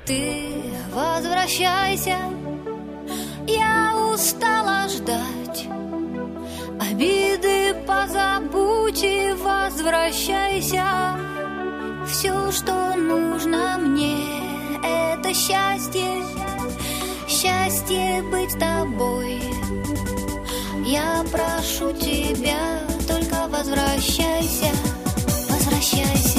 Ты возвращайся, я устала ждать. Обиды позабудь и возвращайся. Все, что нужно мне, это счастье. Счастье быть с тобой. Я прошу тебя, только возвращайся. Возвращайся.